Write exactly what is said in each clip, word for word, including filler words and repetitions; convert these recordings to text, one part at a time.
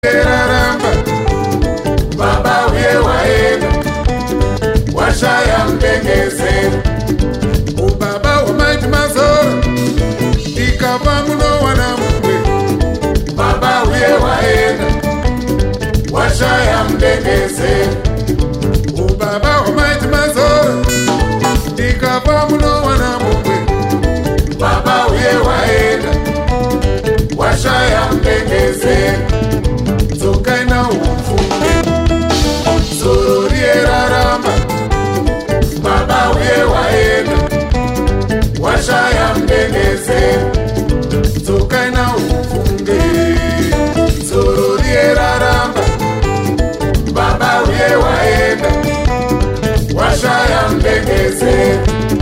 Raramba, baba uye waenda, washaya mdengeze. Ubaba umaiti mazora, ikava muno wana mwe. Baba uye waenda, washaya mdengeze. Ubaba umaiti mazora, ikava muno wana mwe. Baba uye waenda, washaya mdengeze. Tokaina ufunge, sororie raramba, baba uye waenda, washaya mdengeze. Tokaina ufunge, sororie raramba, baba uye waenda, washaya mdengeze.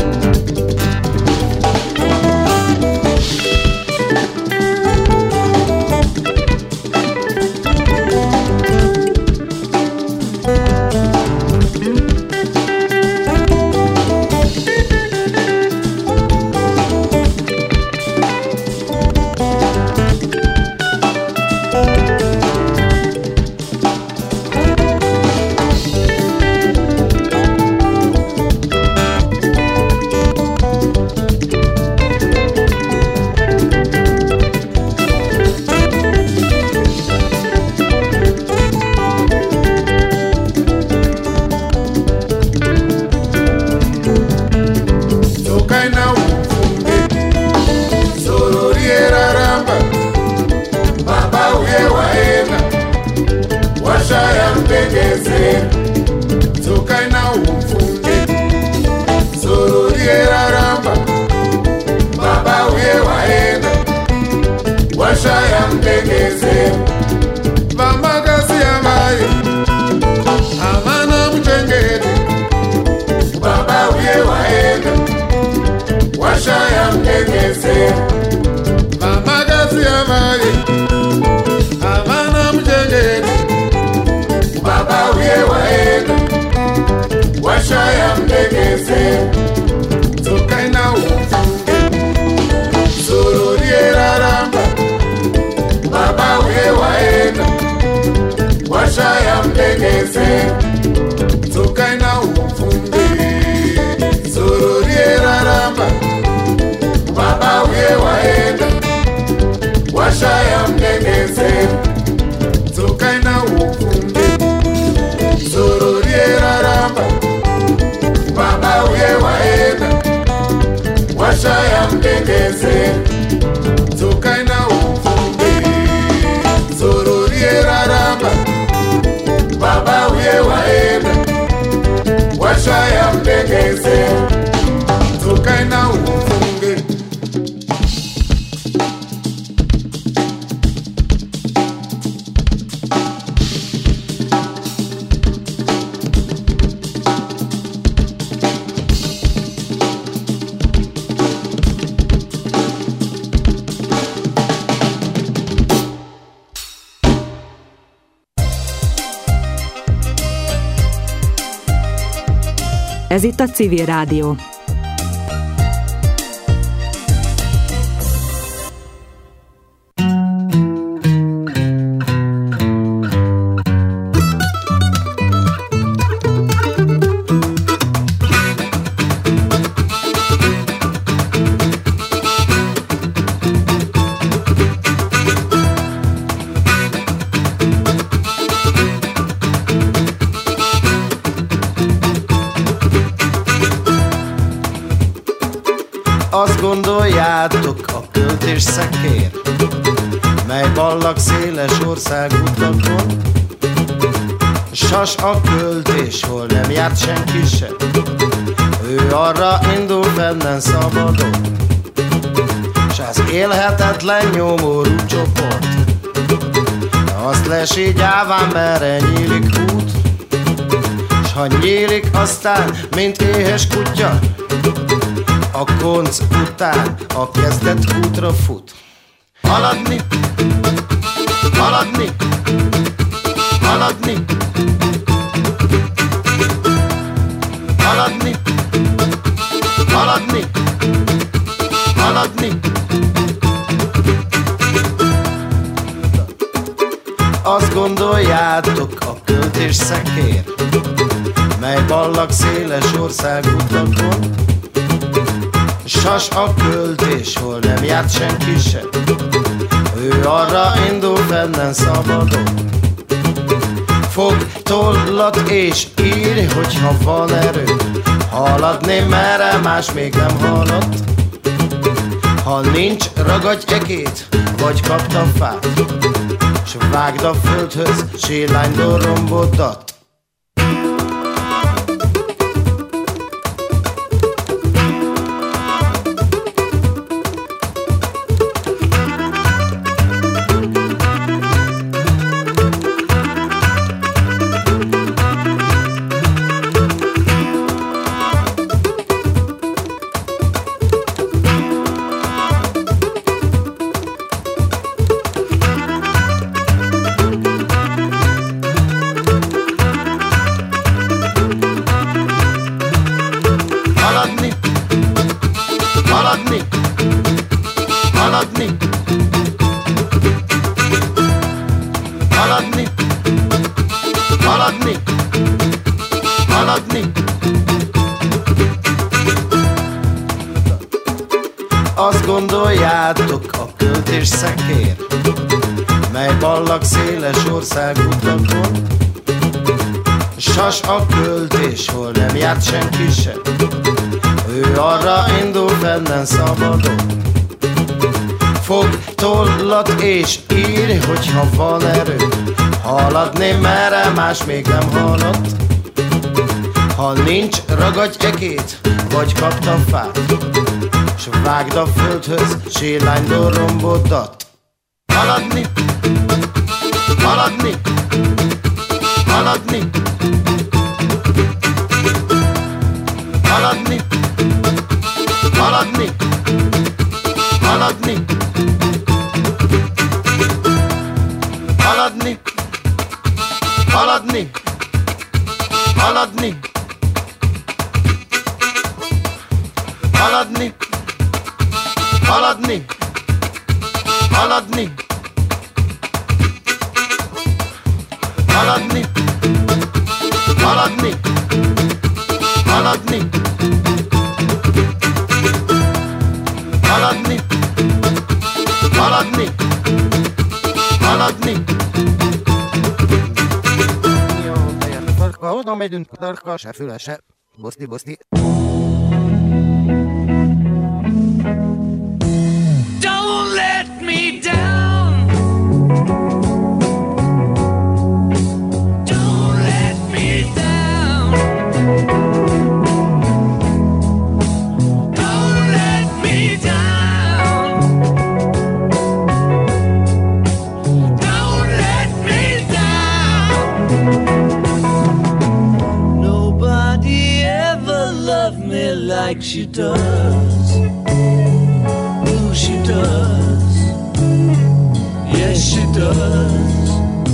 Washaya mdengeze, tokaina ufunge, sororie raramba, baba uye waenda, washaya mdengeze. Vamagazi yamaye, amana mchengete, baba uye waenda, washaya mdengeze. Vamagazi yamaye, amana mchengete, baba uye waenda, washaya mdengeze. Tokaina ufunge, sororie raramba, baba uye waenda, washaya mdengeze. Tokaina ufunge, sororie raramba, baba uye waenda, washaya mdengeze. Tokaina ufunge, sororie raramba, baba uye waenda, washaya mdengeze. Tokaina ufunge, sororie raramba, baba uye waenda, washaya mdengeze. Tokaina ufunge. Ez itt a Civil Rádió. Azt gondoljátok, a költés szekér, mely ballag széles országutakon, sas a költés, hol nem járt senki se, ő arra indul fennen szabadon, s az élhetetlen nyomorú csoport, azt lesi gyáván, merre nyílik út, s ha nyílik aztán, mint éhes kutya, a konc után a kezdet útra fut. Haladni, haladni, haladni, haladni, haladni, haladni. Azt gondoljátok, a költés szekér, mely ballag széles országutakon. Sas a költés, hol nem járt senki se, ő arra indul fennen szabadon. Fog tollat és írj, hogyha van erő, haladni merre más még nem halott. Ha nincs, ragadj ekét, vagy kapd a fát, s vágd a földhöz, sélánydól rombodat. Azt gondoljátok, a költés szekér, mely ballag széles országutakon. Sas a költés, hol nem járt senki se, ő arra indul fennen szabadon. Fog tollat és írj, hogyha van erő, haladni merre más még nem halott. Ha nincs, ragadj ekét, vagy kapd a fát, s vágd a földhöz, sélánydól rombodat. Haladni, haladni, haladni, haladni, haladni, haladni, haladni, haladni, haladni, haladni, haladni, haladni, haladni, haladni, haladni, haladni, haladni, haladni. Jó, teljesen farka, oda megyünk, tarka, se füle, se, boszti, boszti. Don't let me down. Don't let me down. Don't let me down. Don't let me down. Nobody ever loved me like she does. She does, yes she does.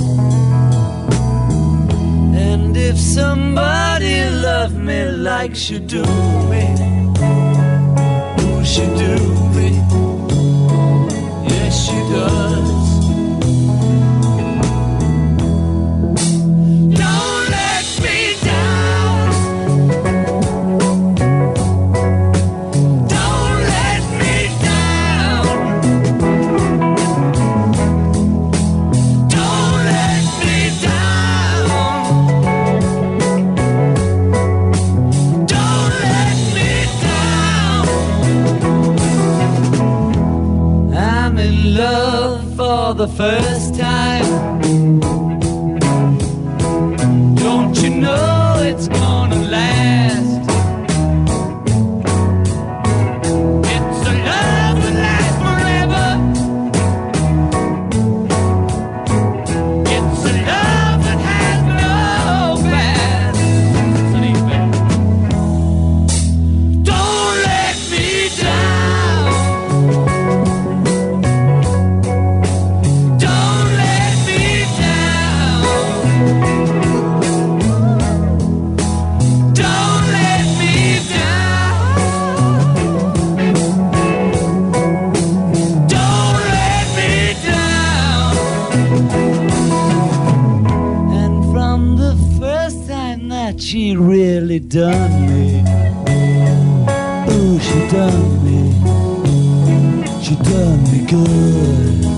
And if somebody loved me like she do me, who she do me, yes she does. Don't let me down. Don't let me down. Don't let me down. Don't let me down. I'm in love for the first time. Don't you know it's gonna last? It's a love that lasts forever. It's a love that has no past. Sleeping. Don't let me down. Don't let she really done me. Ooh, she done me. She done me good.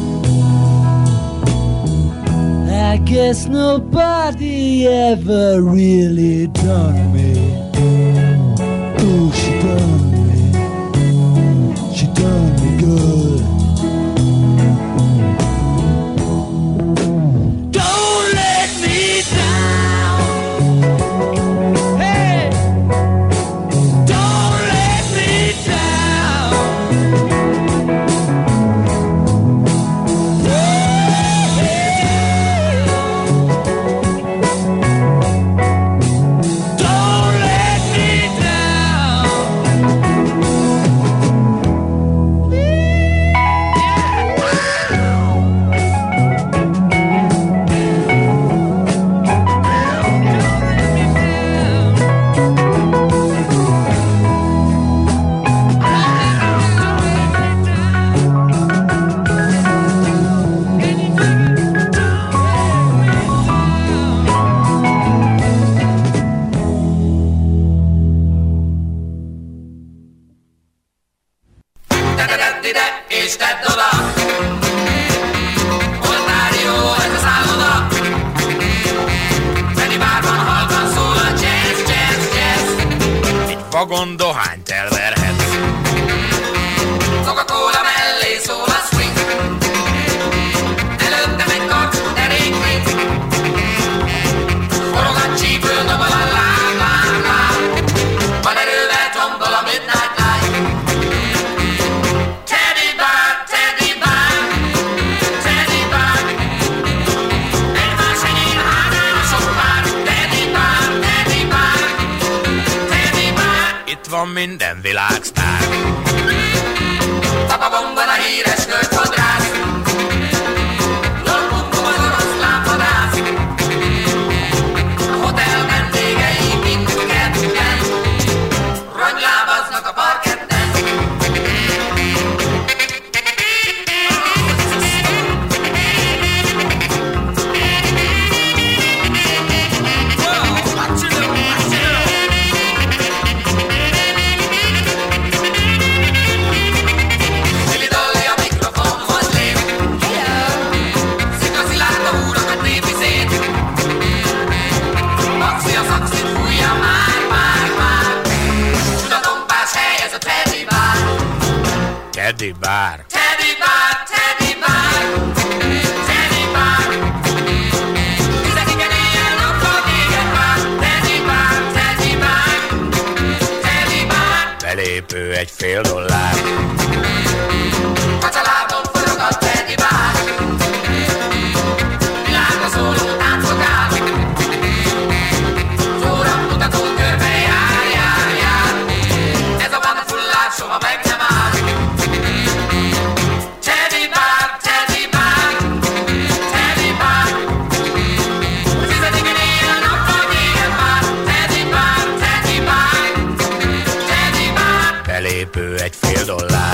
I guess nobody ever really done me. Ooh, she done me. She done me good. Don't let me down. Hey, don't let me down. Don't let me down. És tedd oda, hol már jó ez a szálloda. Freddy bárban halkan szól a jazz, jazz, jazz. Egy vagon dohányt elverhetsz. Coca-Cola mellé szól a swing. Előttem egy kart, derékként. Forog a csípő, dobol a láb, láb, láb. Van erővel tombol a midnight light. Teddy bear, teddy bear, teddy bear. Egymás enyém hátán a sok pár. Teddy bear, teddy bear, teddy bear. Itt van minden világsztár. Tapabomban a híres költfodrász. Lolbumbom az orosz lámpadász. A hotel vendégei mindketten rongylábaznak a parketten. Teddy bear. Teddy bear, teddy bear, teddy bear. Tizediken éjjel nappal téged vár. Teddy bear, teddy bear, teddy bear. Belépő egy fél dollár. Kacsalábon forog a teddy bear. Világra szóló táncok áll. Szóra mutató körbe jár, jár, jár. Ez a banda fullár soha meg nem áll. Teddy bear, teddy bear, teddy bear. A tizediken éjjel nappal téged vár. Teddy bear, teddy bear, teddy bear. Belépő egy fél dollár.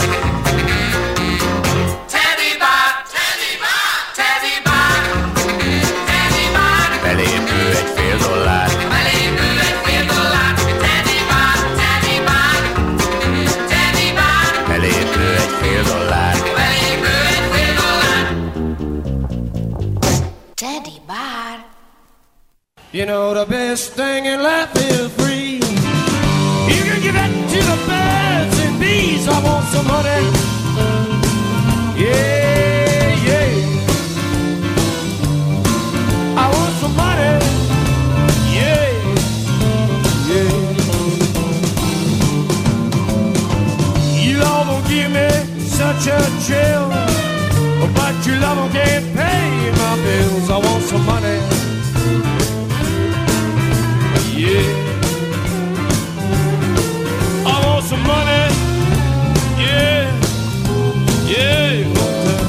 Teddy bear, teddy bear, teddy bear, teddy bear. Belépő egy fél dollár. Belépő egy fél dollár. Teddy bear, teddy bear, teddy bear. Belépő egy fél dollár. Belépő egy fél dollár. Teddy bear. You know the best thing in life is free. You can give it to the birds and bees. I want some honey. Yeah, yeah. I want some money. Yeah, yeah. You love will give me such a chill, but your love can't pay my bills. I want some money. Yeah. I want some money. Yeah, yeah.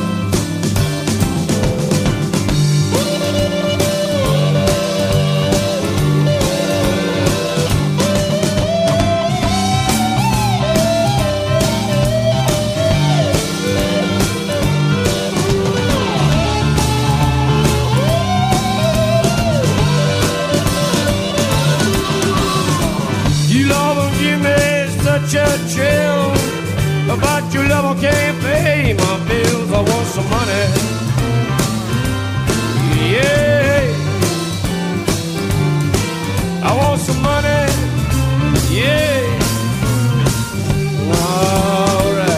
some money. Yeah, I want some money. Yeah, all right.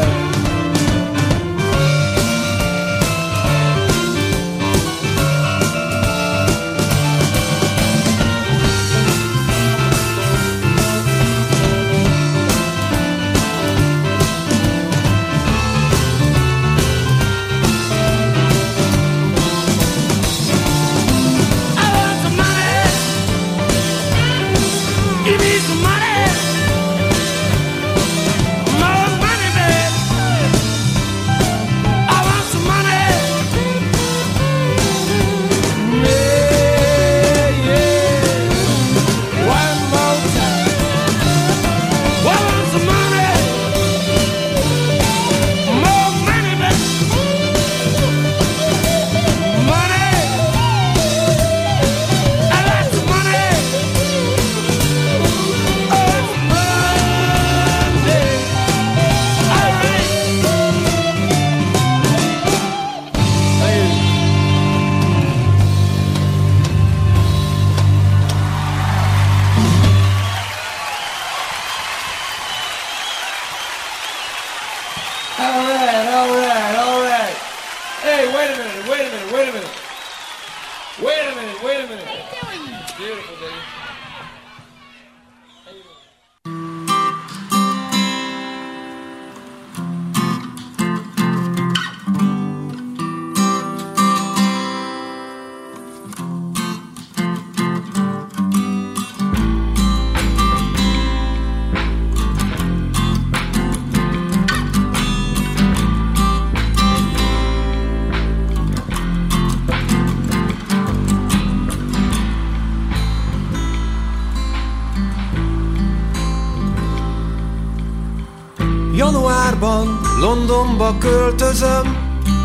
Januárban Londonba költözöm,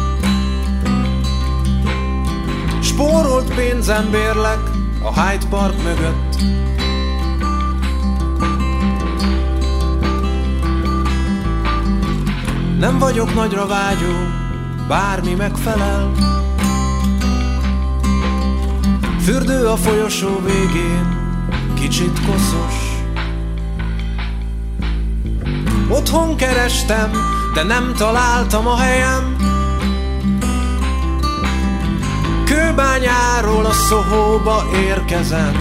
spórolt pénzem bérlek a Hyde Park mögött. Nem vagyok nagyra vágyó, bármi megfelel. Fürdő a folyosó végén, kicsit koszos. Otthon kerestem, de nem találtam a helyem. Kőbányáról a Sohóba érkezem.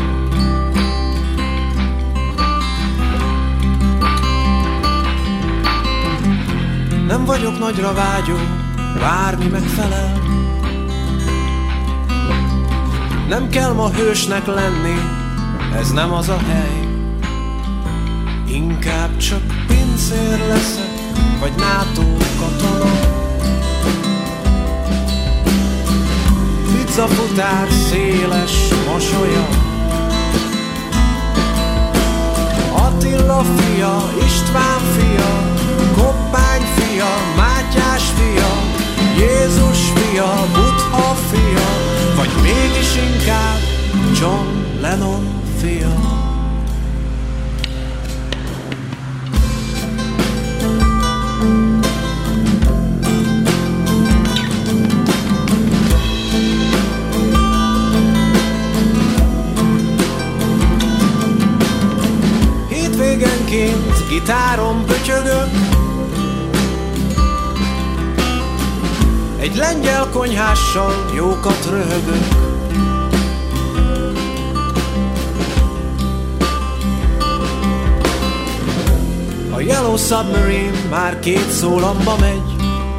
Nem vagyok nagyra vágyó, bármi megfelel. Nem kell ma hősnek lenni, ez nem az a hely. Inkább csak pincér leszek, vagy NATO katona. Pizzafutár széles mosolya, Attila fia, István fia, Koppány fia, Mátyás fia, Jézus fia, Buddha fia, vagy mégis inkább John Lennon fia. Hétvégenként gitáron pötyögök, egy lengyel konyhással jókat röhögök. A Yellow Submarine már két szólamba megy,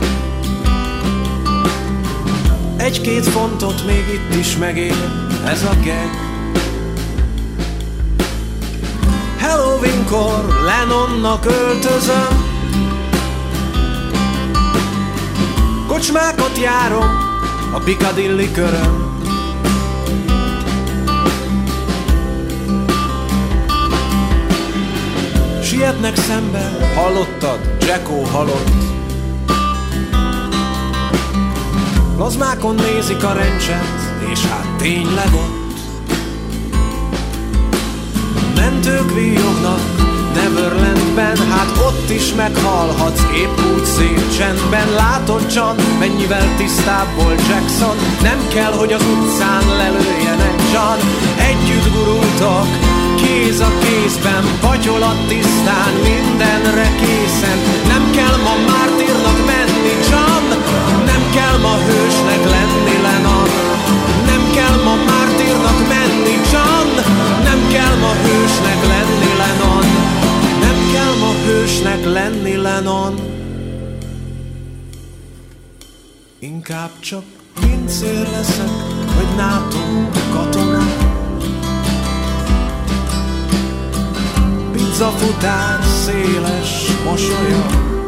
egy-két fontot még itt is megér ez a gag. Halloweenkor Lennonnak öltözöm, kocsmákat járom a Piccadilly körön. Sietnek szembe, hallottad, Jacko halott. Plazmákon nézik a rencset, és hát tényleg ott. Mentők víjognak, Neverlandben, hát ott is meghalhatsz, épp úgy szép csendben. Látod, John, mennyivel tisztább volt Jackson. Nem kell, hogy az utcán lelőjenek, John. Együtt gurultak, kéz a kézben, patyolat tisztán, mindenre készen. Nem kell ma mártírnak menni, John. Nem kell ma hősnek lenni, Lennon. Nem kell ma mártírnak menni, John. Nem kell ma hősnek lenni, Lennon. Nem kell ma hősnek lenni, Lennon. Inkább csak pincér leszek, vagy NATO katona. Pizzafutár széles mosolya.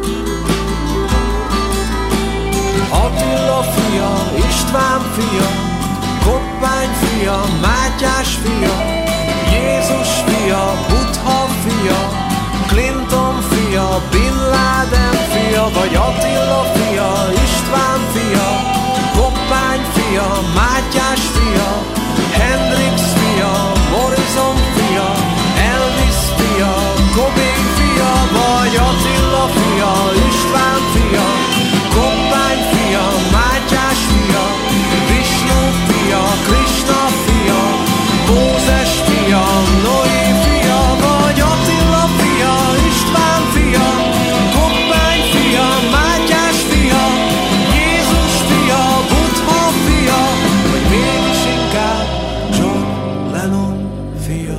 Attila fia, István fia, Koppány fia, Mátyás fia, Jézus fia, Buddha fia, Clinton fia, Bin Laden fia, vagy Attila fia, István fia, Koppány fia, Mátyás fia, Hendrix fia, Morrison fia, Elvis fia, Cobain fia, vagy Attila fia, István fia, Koppány fia, Mátyás fia, Vishnu fia, Krishna fia, Mózes fia, Noé fia, vagy Attila fia, István fia, Koppány fia, Mátyás fia, Jézus fia, Buddha fia, vagy mégis inkább John Lennon fia.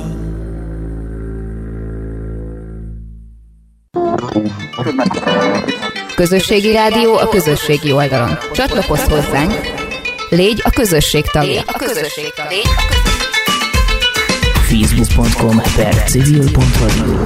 Közösségi rádió a közösségi oldalon. Csatlakozz hozzánk, légy a közösség tagja. A közösség tagja. facebook pont com per civil pont radio.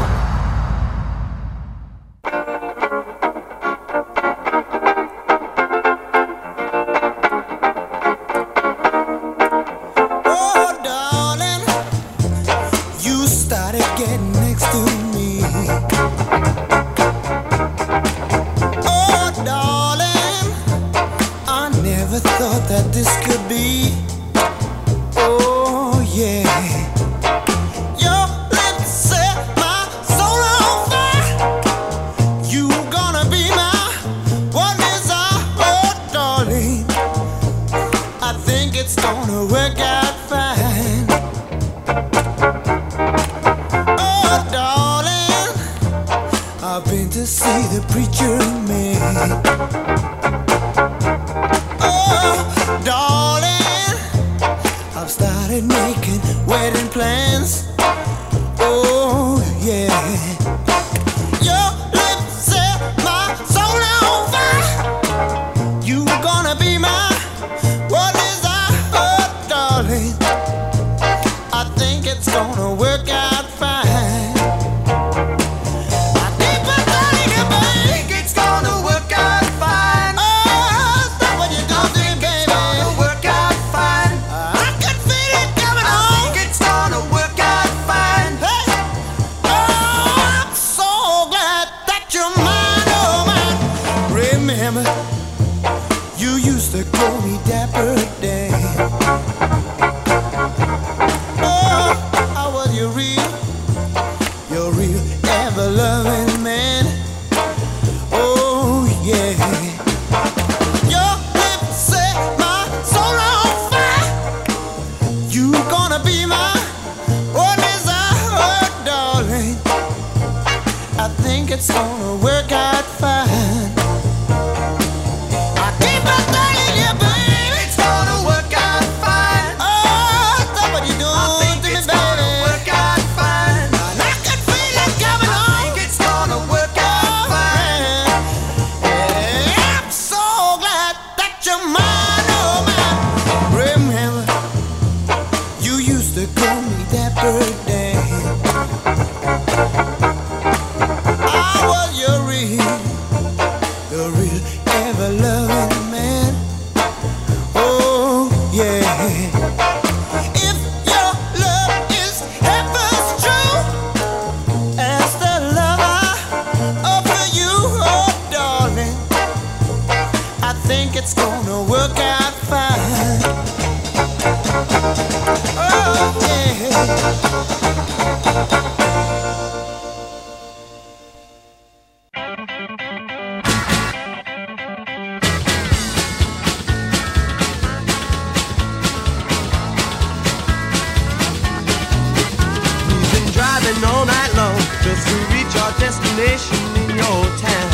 just to reach our destination in your town.